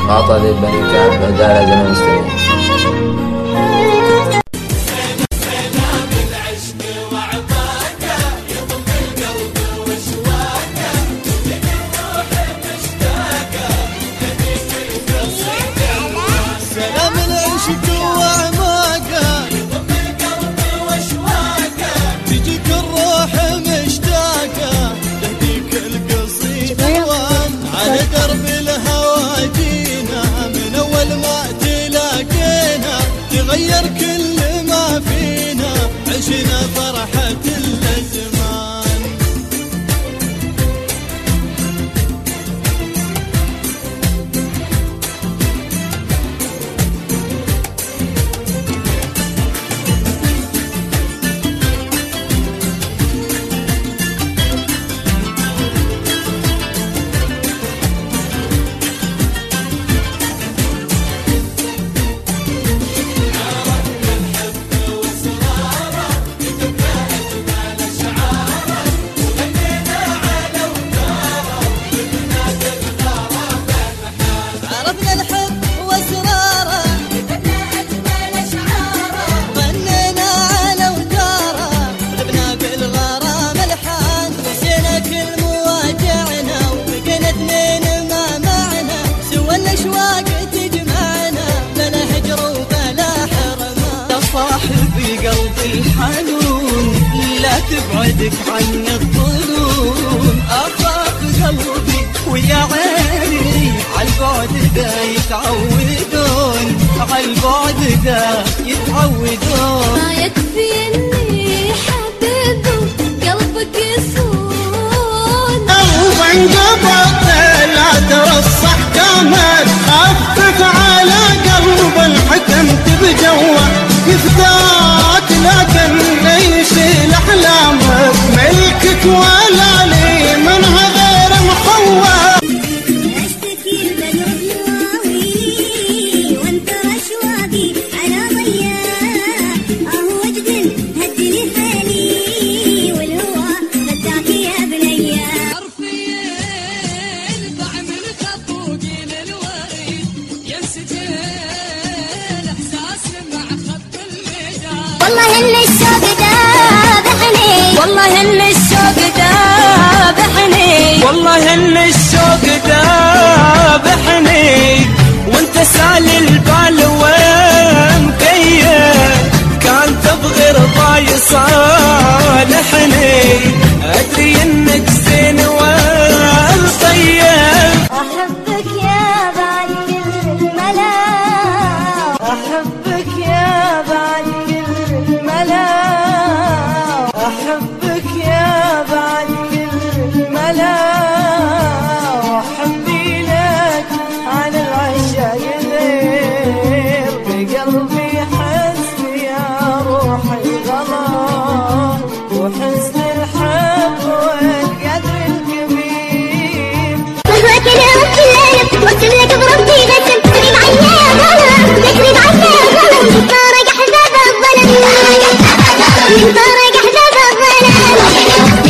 عطى بني كعب بدال زمن المسلمين. غير كل ما فينا عشنا فرحة الأزمان. قلبي الحنون لا تبعدك عن الظنون، أخاف قلبي ويا عيني عالبعد ذا يتعودون، عالبعد ذا يتعودون. ما يكفي اني حبيبه قلبك يصون، وانقبض لا ترصح كامل، خفف على قلب الحكم تبجوه يفداك، لكن يشيل احلامك ملكك ولا لي منها غير محوى. اشتكي البلد يواوي وانت اشواقي على ضياء، اهو وجد هدلي حالي والهوى فتاك يا بنيا. عرفين طعم الخطوقين الوريد ينسجل احساس مع خط الميدان. والله ان الشوق ذابحني، والله ان الشوق ذابحني، والله ان الشوق ذابحني، وانت سالي البال ومكيف، كان تبغي رضاي صالحني، ادري انك زين والطيب. احبك يا بعد كل الملا، احبك يا بعد كل الملا، احبك يا بعد كل الملا، وحبي لك عن العشاء يغير بقلبي حزن يا روحي غلا، وحزن الحب والقدر الكبير. مهما كلامك الليل واكتب لك بربي غسل، تغيب عنا يا ظلم، تغيب عنا يا ظلم، من طارق احباب الظلم، من طارق احباب الظلم.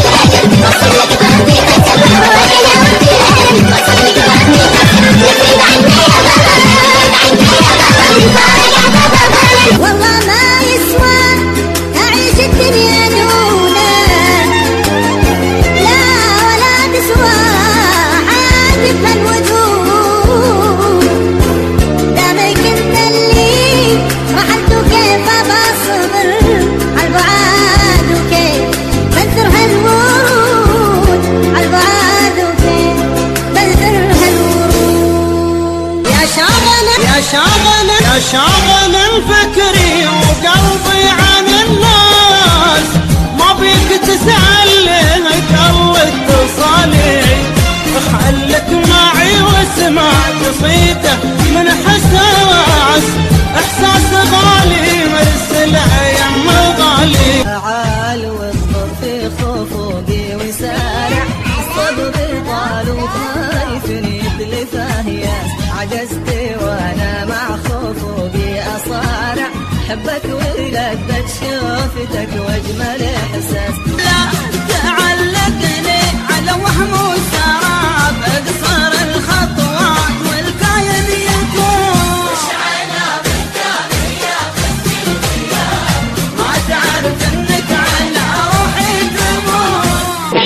والله ما يسوى اعيش الدنيا دونك، لا ولا تسوى عاتب الوجود، دامك انت اللي رحلت وكيف بصبر عالبعاد وكيف بنثر هالورود، عالبعاد وكيف بنثر هالورود. يا شاغل يا شاغل يا شاغل فكري وقلبي عن الناس، ما بيك تسأل لك الله اتصالي، خلك معي واسمع قصيده من حساس، احساس غالي مرسل يم غالي. تعال واصبر في خفوقي وسارع، الصبر طال وخايفني يتلفه ياس، عجزت وانا مع خفوقي اصارع، حبك ولقيت شوفتك واجمل احساس. لا تعلقني على وهم وسراب، اقصر الخطوات والكايد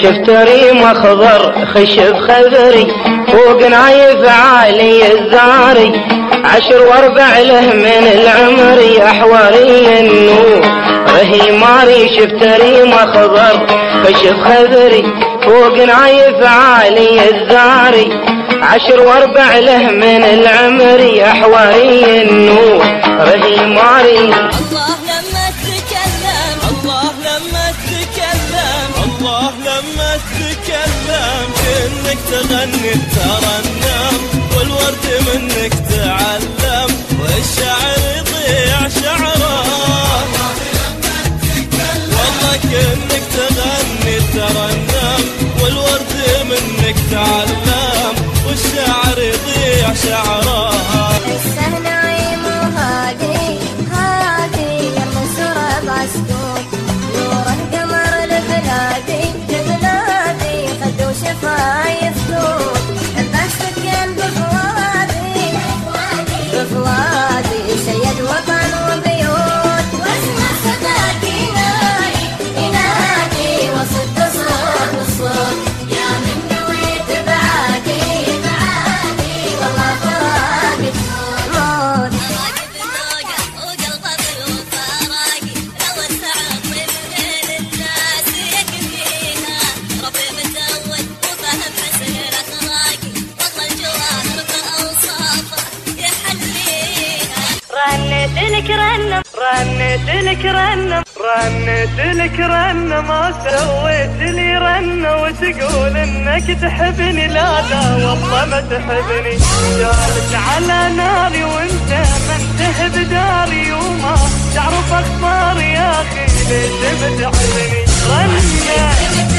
شفت ريم اخضر خشب خضري فوق نايف عالي الزاري 10 واربع له من العمر احواري النور رهي ماري. شفت ريم اخضر خشب خضري فوق نايف عالي الزاري 10 واربع له من العمر احواري النور رهي ماري. الله لما تكلم الله لما تكلم الله لما تكلم كأنك تغني الترنم والورد منك تعلم والشعر يضيع شعره. والله كأنك تغني الترنم والورد منك تعلم والشعر يضيع شعره. السهنايم وهادي هادي يمسر بعسكوت نوره قمر لبلادي لبلادي خد وشفايف توت بسكن بفوادي بفوادي سيد وطن وبيوت واسمع صداك ينادي ينادي وصد صوت الصوت يا من نويت بعادي بعادي والله فراقك موت. رنت لك رنة ما سويت لي رنة وتقول انك تحبني. لا لا والله ما تحبني. جالس على ناري وانت منته بداري وما تعرف اخباري يا اخي ليش بتحبني. رنة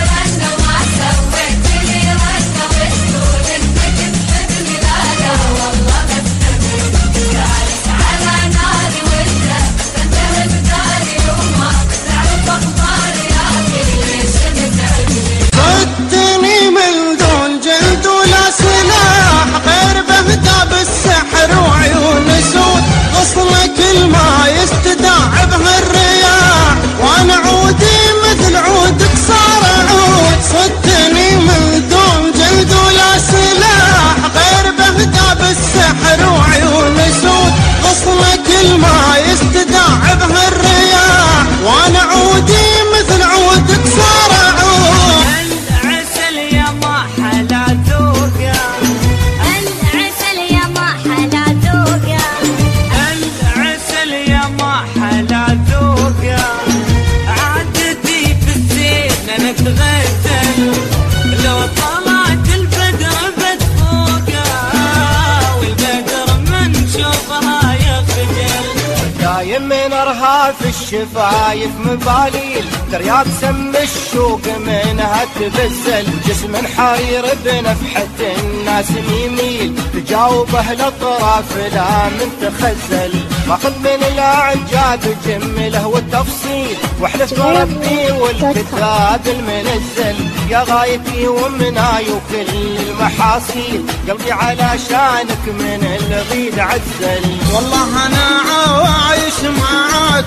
صدتني من دون جلد ولا سلاح غير بهدى بالسحر وعيون سود غصنك الما يستداع به الرياح وانا عودي مثل عودك صار عود. صدتني من دون جلد ولا سلاح غير بهدى بالسحر وعيون سود غصنك الما يستداع به الرياح وانا عودي مثل عودك صار عود. العسل يا ما حلا ذوقه العسل يا ما حلا ذوقه العسل يا ما حلا ذوقه عادتي في الزين نتغزل لو طلعت البدر بتفوقه والبدر من شوفها يخجل. دايم من ارهاف الشفايف مباليل ترياق سم الشوق منها تبزل جسم حرير بنفحة الناس يميل تجاوبه الاطراف لا من تخزل. ماخذ من الاعجاب جمله والتفصيل واحلف بربي والكتاب المنزل يا غايتي ومناي وكل المحاصيل قلبي على شانك من الغيد عزل. والله انا عايش معاك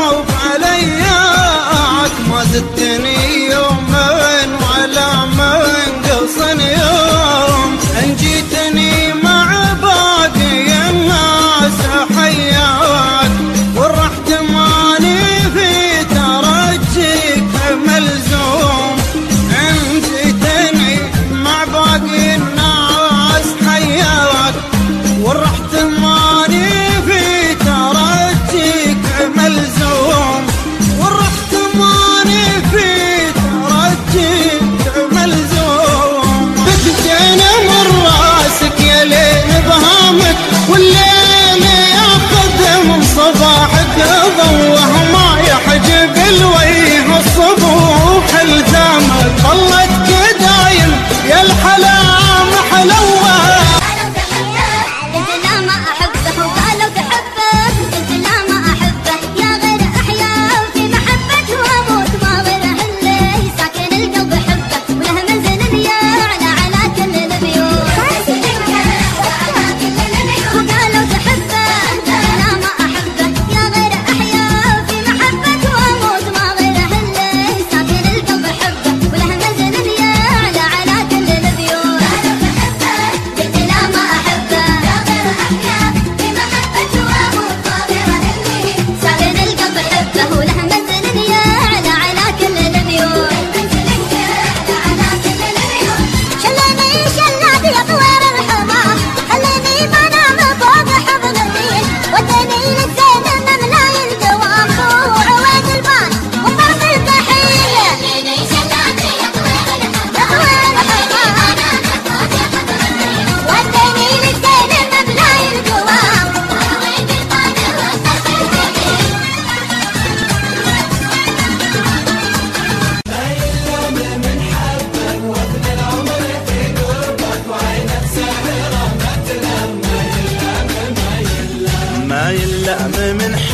وبعلياك ما زدتني يومين ولا منقص يوم ان جيتني مع باقي الناس حياك والرحت ماني في ترجيك ملزوم ان جيتني مع باقي الناس حياك والرحت ماني في ترجيك ملزوم والرحت ماني في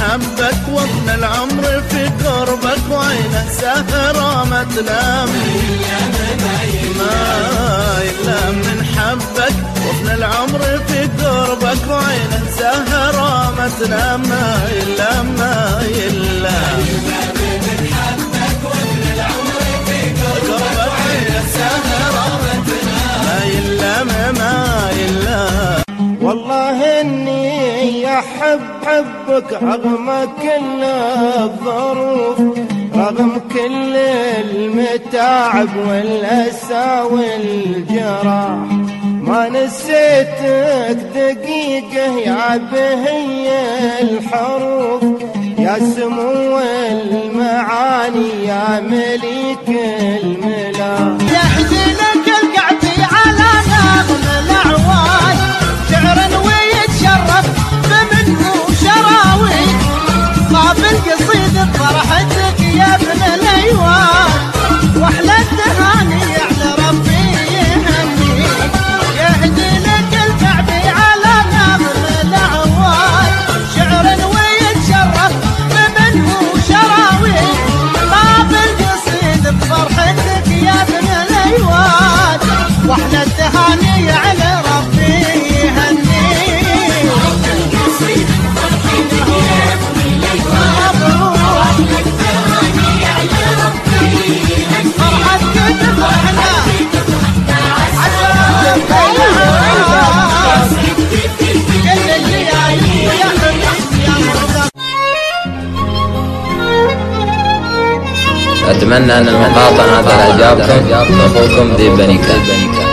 حبك وابن العمر في قربك وعينه سهرة ما تنام ما يلام من حبك وابن العمر في قربك وعينه سهرة ما تنام ما يلام ما يلام من حبك وابن العمر في قربك وعينه سهرة ما تنام ما يلام ما يلام. والله اني حبك رغم كل الظروف رغم كل المتاعب والأسى والجراح ما نسيتك دقيقة يا بهي الحروف يا سمو المعاني يا مليك الملا يحزنك القعدي على نغم الأعواد شعر ويتشرف بمنه شراوي قابل قصيد فرحتك يا ابن الأيوان واحلى التهاني على ربي يهني يهدي لك الكعبي على نغم الأعواد شعر ويتشرف بمنه شراوي قابل قصيد بفرحتك يا ابن الأيوان واحلى التهاني على ربي يهني أتمنى أن المقاطعة نالت إعجابكم. أخوكم ذيب بني كلب.